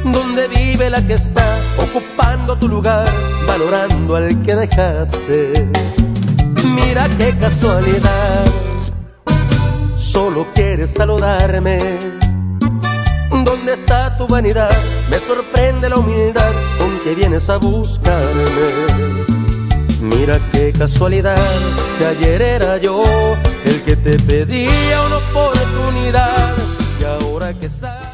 ¿Dónde vive la que está ocupando tu lugar, valorando al que dejaste? Mira qué casualidad, solo quieres saludarme. ¿Dónde está tu vanidad? Me sorprende la humildad con que vienes a buscarme. Mira qué casualidad, si ayer era yo el que te pedía una oportunidad, y ahora que sabes